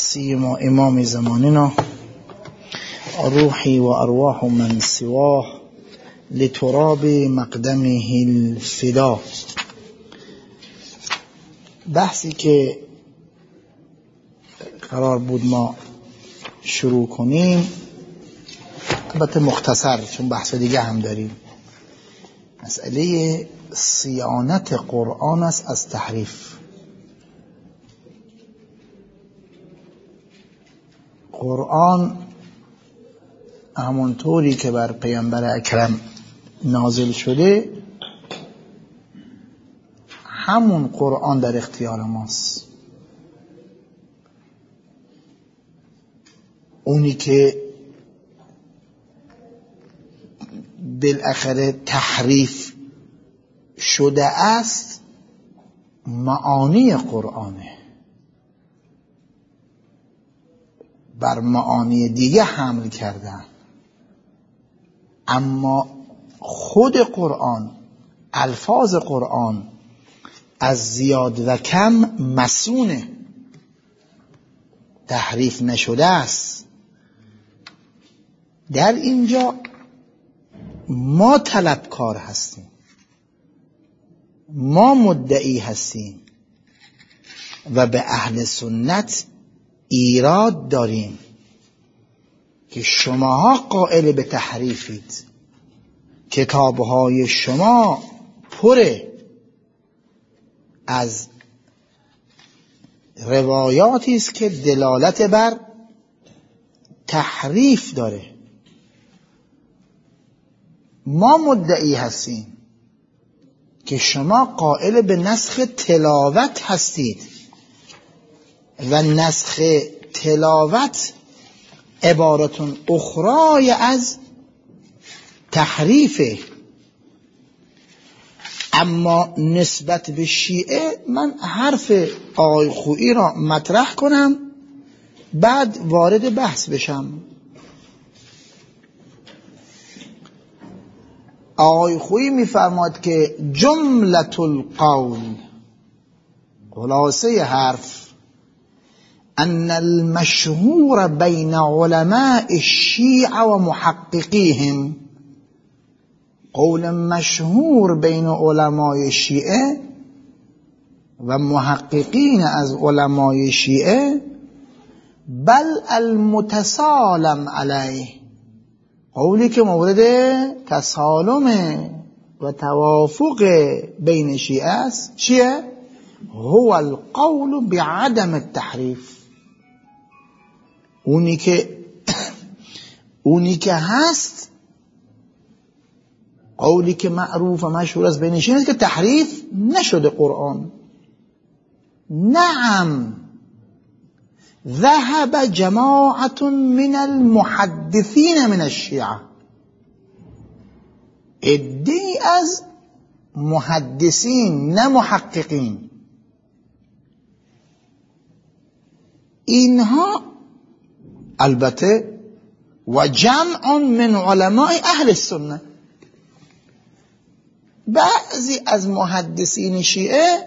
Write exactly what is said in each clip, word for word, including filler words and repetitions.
سيما إمام زماننا روحي وأرواح من سواه لتراب مقدمه الفدا. بحثی که قرار بود ما شروع کنیم، البته مختصر چون بحث دیگه هم داریم، مسئله صیانت قرآن است از تحریف. قرآن همونطوری که بر پیامبر اکرم نازل شده همون قرآن در اختیار ماست. اونی که بالاخره تحریف شده است معانی قرآنه، بر معانی دیگه حمل کردن، اما خود قرآن، الفاظ قرآن از زیاد و کم مسونه، تحریف نشده است. در اینجا ما طلبکار هستیم، ما مدعی هستیم و به اهل سنت ایراد داریم که شماها قائل به تحریفید، کتابهای شما پره از روایاتی است که دلالت بر تحریف داره. ما مدعی هستیم که شما قائل به نسخ تلاوت هستید و نسخ تلاوت عبارتون اخرای از تحریفه. اما نسبت به شیعه من حرف آقای خویی را مطرح کنم بعد وارد بحث بشم. آقای خویی می‌فرماید که جملة القول، خلاصه حرف، ان المشهور بین علماء الشیعة و محققیهم، قول مشهور بین علمای شیعه و محققین از علمای شیعه، بل المتسالم علیه، قولی که مورد تسالم و توافق بین شیعه است، چیه؟ هو القول بعدم التحریف. اونی که اونی که هست، قولی که معروف و مشهور است بین شیعه است که تحریف نشده قرآن. نعم ذهب جماعت من المحدثین من الشیعه، عده‌ای از محدثین نه محققین، اینها البته و جمع من علماء اهل السنه، بعضی از محدثین شیعه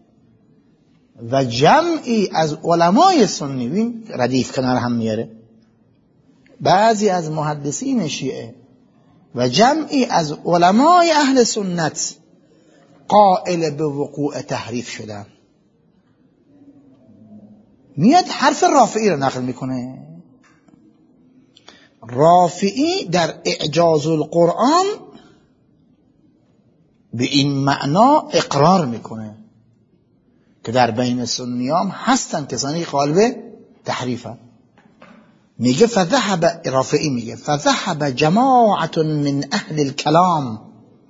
و جمعی از علمای سنی، ببین ردیف کنار هم میاره، بعضی از محدثین شیعه و جمعی از علمای اهل سنت قائل به وقوع تحریف شدن. میاد حرف رافعی رو نقل میکنه. رافعی در اعجاز القرآن به این معنا اقرار میکنه که در بین سنیام هستن کسانی قائل به تحریفن. میگه فذهب، رافعی میگه فذهب جماعت من اهل الكلام،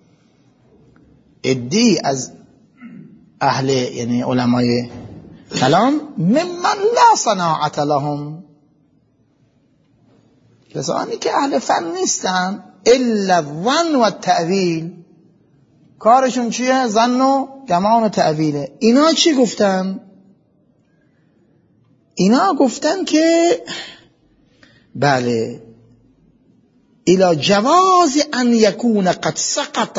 عده‌ای از اهل یعنی علمای کلام، ممن لا صناعت لهم، کسانی که اهل فن نیستن، الا الظن و التأویل، کارشون چیه؟ ظن و گمان و تأویله. اینا چی گفتن؟ اینا گفتن که بله الى جواز ان یکون قد سقط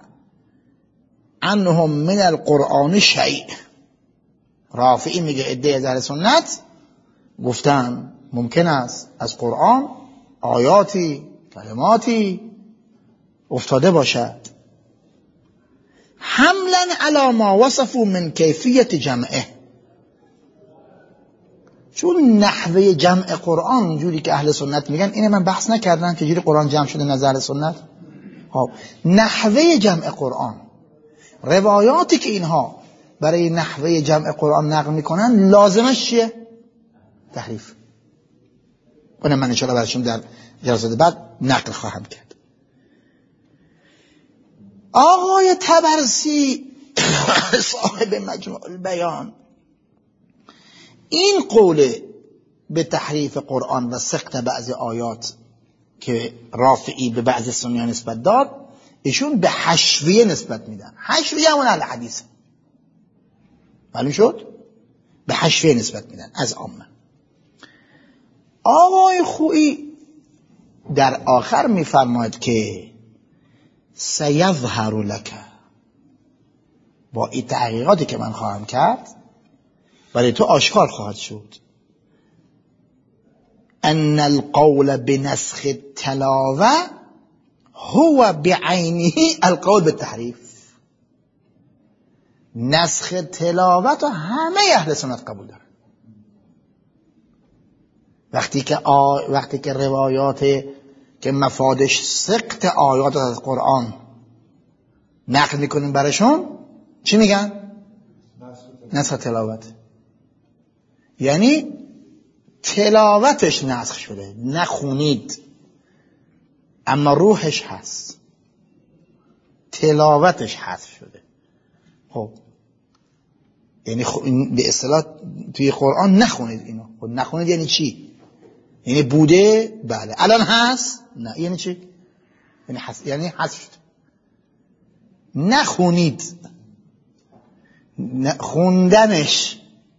عنهم من القرآن شیء. رافعی میگه عده از اهل سنت گفتن ممکن است از قرآن آیاتی کلماتی افتاده باشد حملا علی ما وصفوا من کیفیت جمعه، چون نحوه جمع قرآن جوری که اهل سنت میگن، اینه من بحث نکردم که جوری قرآن جمع شده نظر اهل سنت. خب نحوه جمع قرآن، روایاتی که اینها برای نحوه جمع قرآن نقل میکنن لازمش چیه؟ تحریف. اونم من انشاءالله برشون در جلسات بعد نقل خواهم کرد. آقای طبرسی صاحب مجموع البیان این قول به تحریف قرآن و سقط بعضی آیات که رافعی به بعضی سنیان نسبت داد، ایشون به حشویه نسبت میدن. حشویه همون اهل حدیث، معلوم شد؟ به حشویه نسبت میدن از عامه. آقای خویی در آخر میفرماید که سیظهر لک، با این تحقیقاتی که من خواهم کرد برای تو آشکار خواهد شد، ان القول بنسخ التلاوه هو بعینه القول بالتحریف. نسخ تلاوت همه اهل سنت قبول دارن. وقتی که آ... وقتی که روایات که مفادش سقط آیات از قرآن نقل میکنیم برشون، چی میگن؟ نسخ تلاوت. یعنی تلاوتش نسخ شده، نخونید اما روحش هست، تلاوتش حذف شده. خب یعنی خب به اصطلاح توی قرآن نخونید اینو. خب نخونید یعنی چی؟ یعنی بوده؟ بله. الان هست؟ نه. یعنی چی؟ یعنی حذف، یعنی حذف شده. نخونید، خوندنش،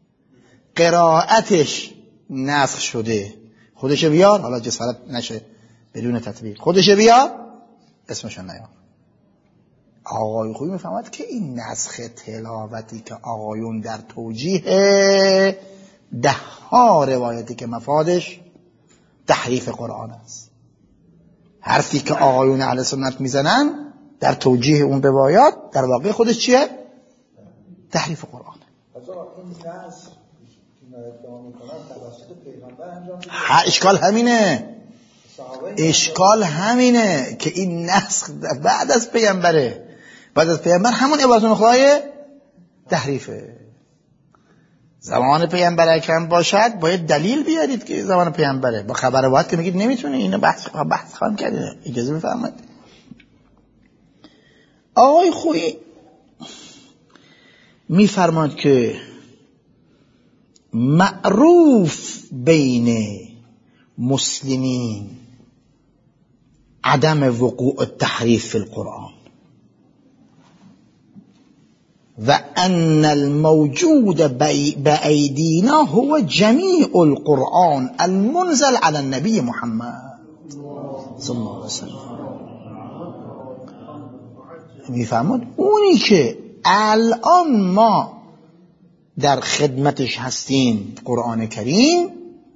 قرائتش نسخ شده. خودش بیار، حالا جسارت نشه بدون تطبیق، خودش بیار، اسمشون نیار. آقای خویی میفهمد که این نسخ تلاوتی که آقایون در توجیه ده ها روایتی که مفادش تحریف قرآن است، حرفی که آقایون اهل سنت میزنن در توجیه اون روایات در واقع خودش چیه؟ تحریف قرآن. اشکال همینه، اشکال همینه که این نسخ بعد از پیامبره، بعد از پیامبر همون عبارت خدای تحریفه. زمان پیامبر اکرم باشد باید دلیل بیارید که زمان پیامبره. با خبر واحد که میگید نمیتونه، اینو بحث بحث خواهم کرد. اجازه بفرمایید. آقای خویی میفرماد که معروف بین مسلمین عدم وقوع التحریف في القرآن و ان الموجود بأيدينا هو جميع القرآن المنزل على النبي محمد صلی الله علیه وسلم. میفهمید اونی که الان ما در خدمتش هستیم، قرآن کریم،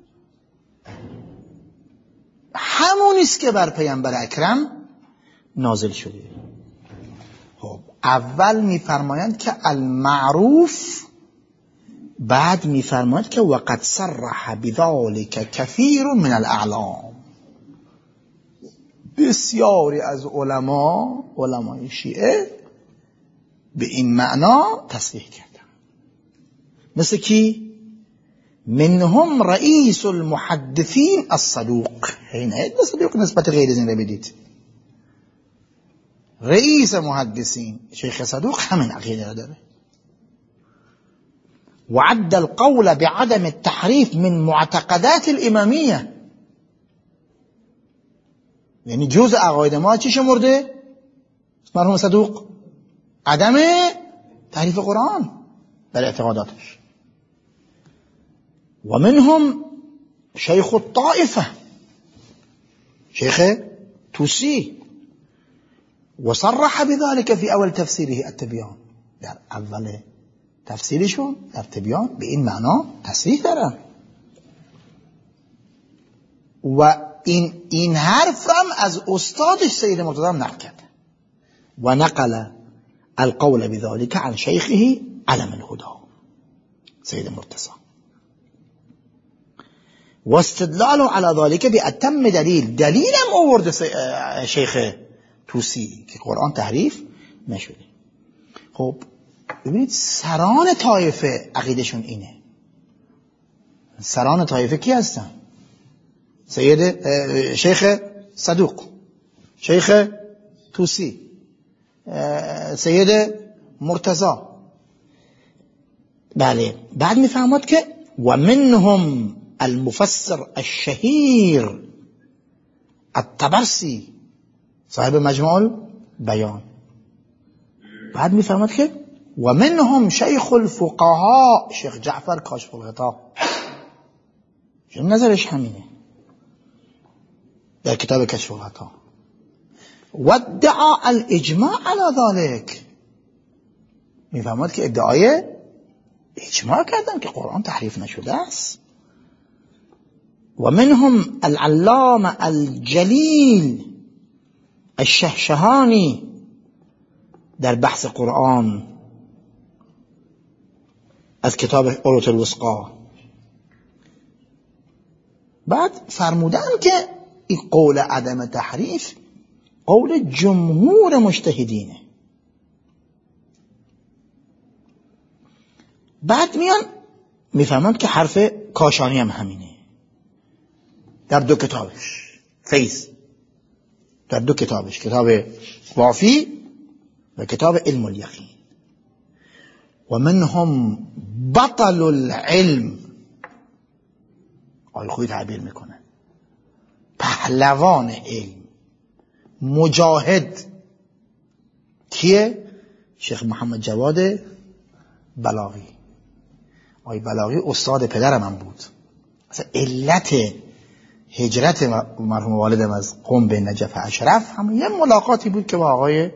همونیست که بر پیامبر اکرم نازل شده. خب اول میفرمایند که المعروف، بعد میفرمایند که وقد صرح بذلك كثير من الاعلام. بسیاری از علما، علمای شیعه به این معنا تصریح کردن. مثل کی؟ منهم رئیس المحدثین الصدوق. این عید صدوق نسبت غیر از این رو بدید. رئیس محدثین شیخ صدوق همین عقیده داره. وعد القول بعدم التحریف من معتقدات الامامیه. یعنی جز عقاید ما چی شمرده؟ مرحوم صدوق عدم تحریف قرآن در اعتقاداتش. و منهم شیخ الطائفه شیخ توسی و صرح بذلك في اول تفسیره التبیان. در اول تفسیرشون در تبیان به این معنا تصریح دارن. و این این حرف هم از استادش سید مرتضی هم نقل کرده و نقل القول بذلك عن شیخه علم الهدى سید مرتضی و استدلال على ذلك بأتم دلیل دلیلم آورده شیخ توسی که قرآن تحریف نشده. خب ببینید سران طایفه عقیدشون اینه. سران طایفه کی هستن؟ سید شیخ صدوق، شیخ توسی، سید مرتضی. بله بعد میفهمد که و منهم المفسر الشهیر الطبرسی صاحب مجموع بیان. بعد میفهمد که و منهم شیخ الفقهاء شیخ جعفر کاشف الغطا. چون نظرش همینه در کتاب کشف الغطا. و ادعا الاجماع على ذلك. میفهمد که ادعای اجماع کردن که قرآن تحریف نشده است. و منهم العلامه الجلیل الشهشهانی در بحث قرآن از کتاب عروة الوثقی. بعد فرمودن که این قول عدم تحریف قول جمهور مجتهدینه. بعد میان میفهمند که حرف کاشانی هم همینه در دو کتابش فیض، در دو کتابش کتاب وافی و کتاب علم الیقین. و منهم بطل العلم، آقای خوبی تعبیر میکنه، پهلوان علم، مجاهد. کیه؟ شیخ محمد جواد بلاغی. آقای بلاغی استاد پدرم هم بود. اصلا علت هجرت مرحوم والدم از قم به نجف اشرف هم یه ملاقاتی بود که با آقای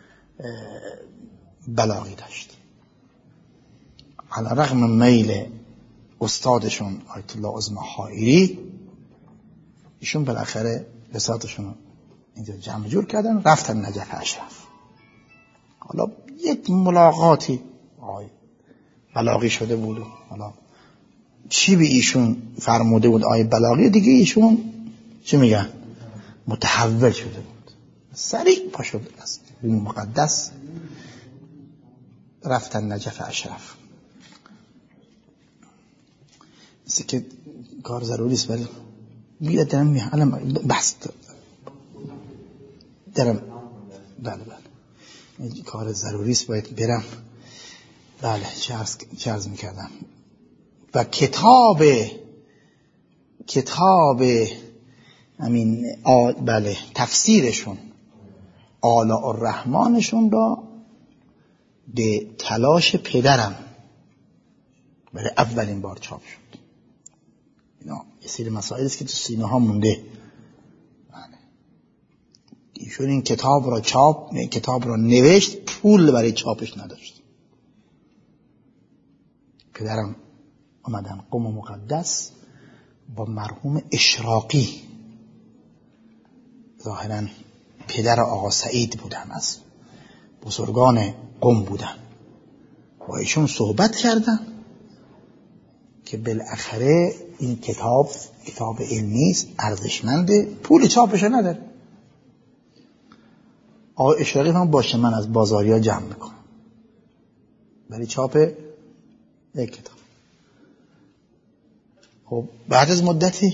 بلاغی داشت. علی رغم میل استادشون آیت الله عظمی حائری، ایشون بالاخره بساطشون اینجا جمع جور کردن رفتن نجف اشرف. حالا یک ملاقاتی آقای بلاغی شده بود و حالا چی به ایشون فرموده بود آقای بلاغی دیگه ایشون چی میگن متحول شده بود. سریع پا شد از مقدس رفتن نجف اشرف. مثل که کار ضروری است ولی بیاد درم میه الان بحث درم. بله بله کار ضروری است باید برم. بله چه عرض میکردم. و کتاب کتاب همین بله تفسیرشون آلاء الرحمنشون را به تلاش پدرم برای اولین بار چاپ شد. اینا یه سری مسائلی است که تو سینه ها مونده. ایشون این کتاب را چاپ کتاب را نوشت، پول برای چاپش نداشت. پدرم آمدن قم مقدس با مرحوم اشراقی، ظاهرا پدر آقا سعید بودن، از بزرگان قم بودن، با ایشون صحبت کردن که بالاخره این کتاب کتاب علمی است، ارزشمنده، پول چاپش نداره. آقا اشراقی هم باشه من از بازاریا جمع میکنم برای چاپ یک کتاب. خب بعد از مدتی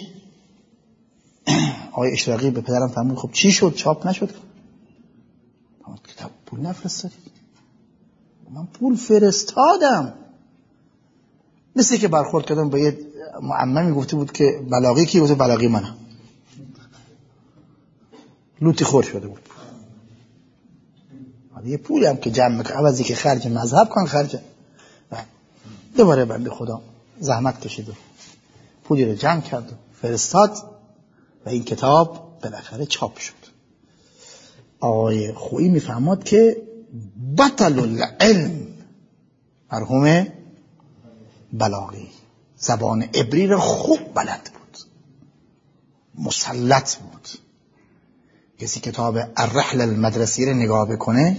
آقای اشراقی به پدرم فرمود خب چی شد چاپ نشد؟ کتاب پول نفرستادی؟ من پول فرستادم. مثل که برخورد کردم با یه معممی گفته بود که بلاغی کی؟ گفته بلاغی منم. لوتی خور شده بود. یه پولی هم که جمع میکنه عوضی که خرج مذهب کن خرج دوباره بنده خدا زحمت کشید و پولی رو جمع کرد و فرستاد و این کتاب بالاخره چاپ شد. آقای خویی میفهمد که بطل العلم مرحوم بلاغی زبان عبری رو خوب بلد بود، مسلط بود. کسی کتاب الرحله المدرسی رو نگاه بکنه،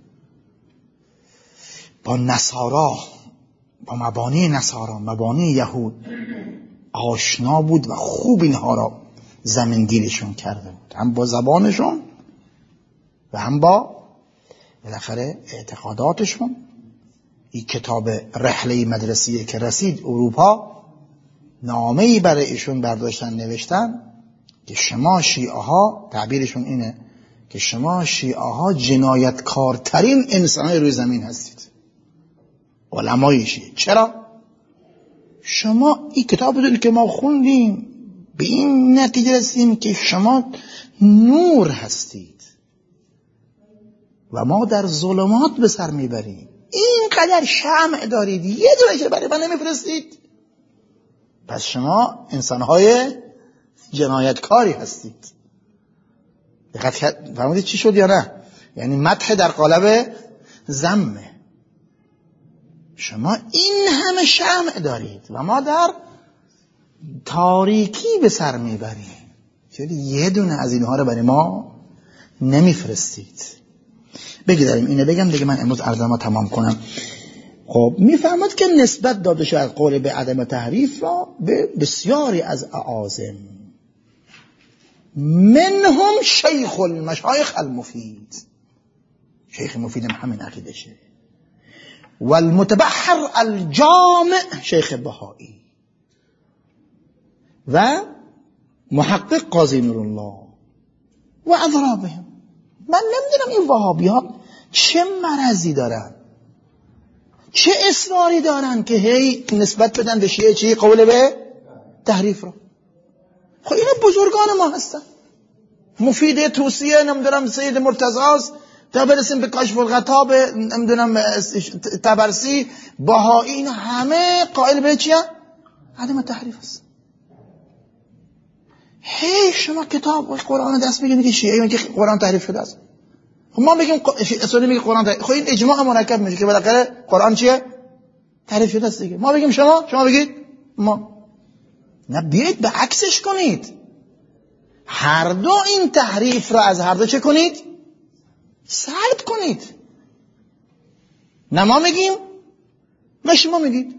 با نصارا، با مبانی نصارا، مبانی یهود آشنا بود و خوب اینها را زمینگیرشون کرده بود، هم با زبانشون و هم با بالاخره اعتقاداتشون. این کتاب رحله مدرسی که رسید اروپا، نامه‌ای برای ایشون برداشتن نوشتن که شما شیعه ها، تعبیرشون اینه که شما شیعه ها جنایتکارترین انسان‌های روی زمین هستید، علمای شیعه. چرا؟ شما این کتاب بدونید که ما خوندیم، به این نتیجه رسیدیم که شما نور هستید و ما در ظلمات به سر میبریم. اینقدر شمع دارید، یه دونش برای من نمیفرستید، پس شما انسانهای جنایتکاری هستید. دقت فهمیدید چی شد یا نه؟ یعنی مدح در قالب ذمه. شما این همه شمع دارید و ما در تاریکی به سر میبریم، چرا یه دونه از اینها رو برای ما نمیفرستید؟ بگذاریم اینو بگم دیگه، من امروز عرضمو تمام کنم. خب میفهمد که نسبت داده شد از قول به عدم تحریف را به بسیاری از اعاظم، منهم شیخ المشایخ المفید، شیخ مفید همین عقیدشه، و المتبحر الجامع شیخ بهایی، و محقق قاضی نورالله و اضرابهم. من نمیدونم این وهابی ها چه مرضی دارن، چه اصراری دارن که هی نسبت بدن به شیعه چی؟ قول به تحریف رو. خب اینا بزرگان ما هستن، مفید توصیه، نمیدونم سید مرتضی تا برسیم به کاشف الغطا، به نمیدونم طبرسی، بهایی، اینا همه قائل به چیه؟ عدم تحریف است. هی شما کتاب قرآن دست میگیرید که شیعه میگه قرآن تحریف شده است. خب ما میگیم اصولی میگه قرآن تحریف، خب این اجماع مرکب میشه که بالاخره قرآن چیه؟ تحریف شده است دیگه. ما بگیم شما، شما بگید ما. نه، بیایید به عکسش کنید، هر دو این تحریف را از هر دو چه کنید؟ سلب کنید. نه ما میگیم، نه شما میگید.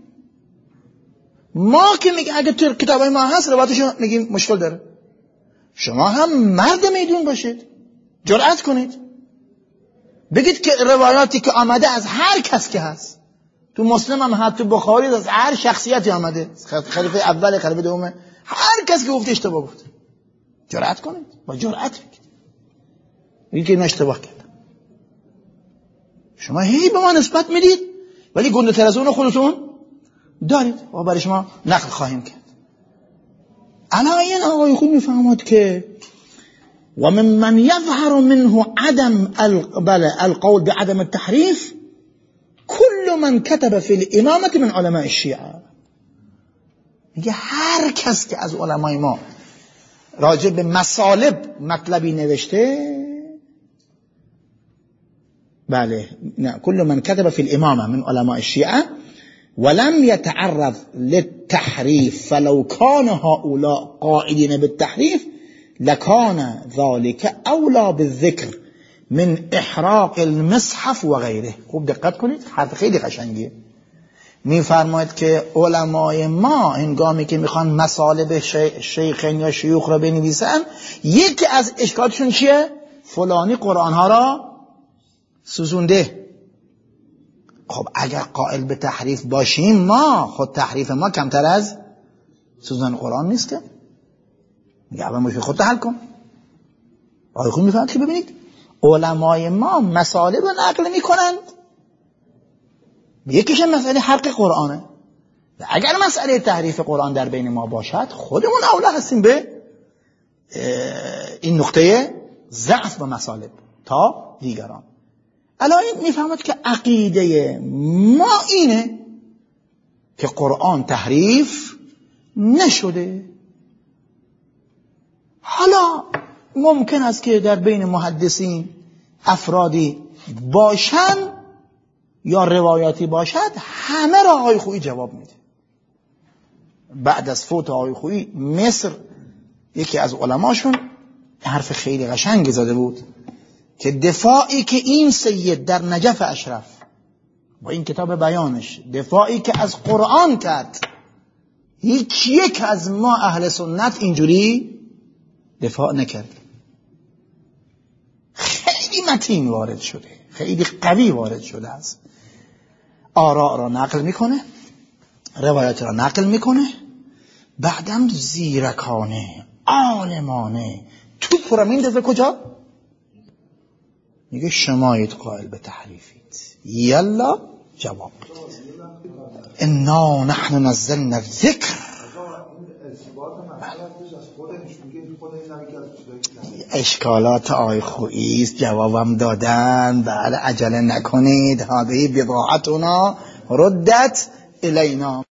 ما که میگیم اگه تو کتابای ما هست روایتش میگیم مشکل داره. شما هم مرد میدون باشید، جرأت کنید بگید که روایاتی که آمده از هر کس که هست، تو مسلم هم هست، تو بخاری از هر شخصیتی آمده، خلیفه اول، خلیفه دوم، هر کس که گفته اشتباه گفته، جرأت کنید، با جرأت بگید بگید که این اشتباه کرد. شما هی به ما نسبت میدید ولی گنده تر از اون خودتون دارید و برای شما نقل خواهیم کرد. علایین آقای خوب میفهمد که و من من یظهر منه عدم القول بعدم التحریف كل من كتب في الامامه من علماء الشیعه. میگه هر کس که از علمای ما راجع به مصالب مطلبی نوشته، بله، نه، كل من كتب في الامامه من علماء الشیعه ولم يتعرض للتحريف فلو كان هؤلاء قائلين بالتحريف لكان ذلك أولى بالذكر من احراق المصحف و غیره. خوب دقت کنید، حرف خیلی قشنگیه. میفرماید که علمای ما هنگامی که میخوان مصالب شیخین یا شیوخ را بنویسن، یکی از اشکالاتشون چیه؟ فلانی قرآن ها را سوزونده. خب اگر قائل به تحریف باشیم ما، خود تحریف ما کمتر از سوزن قرآن نیست که؟ میگه اول مشکل خود حل کن. آقای خود میفهمد که ببینید علمای ما مصالب رو نقل میکنند، یکیش مسئله حرق قرآنه و اگر مسئله تحریف قرآن در بین ما باشد خودمون اولا هستیم به این نقطه ضعف و مصالب تا دیگران. الان میفهمد که عقیده ما اینه که قرآن تحریف نشده. حالا ممکن است که در بین محدثین افرادی باشن یا روایاتی باشد، همه را آقای خویی جواب میده. بعد از فوت آقای خویی مصر یکی از علماشون حرف خیلی قشنگی زده بود که دفاعی که این سید در نجف اشرف با این کتاب بیانش، دفاعی که از قرآن کرد، هیچ یک از ما اهل سنت اینجوری دفاع نکرد. خیلی متین وارد شده، خیلی قوی وارد شده است، آراء را نقل میکنه، روایت را نقل میکنه، بعدم زیرکانه عالمانه توپ را میندازه کجا؟ میگه شمایید قائل به تحریفید، یلا جواب انا نحن نزلنا الذکر. اشکالات آی خویی است، جوابم دادن. بعد عجله نکنید، هذه بضاعتنا ردت الینا.